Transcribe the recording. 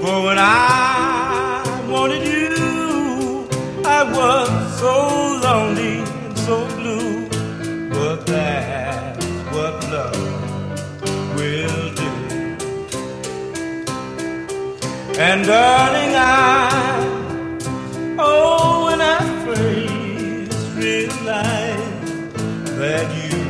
For when I wanted you, I was so lonely and so blue. But that's what love will do. And darling, when I first realized that you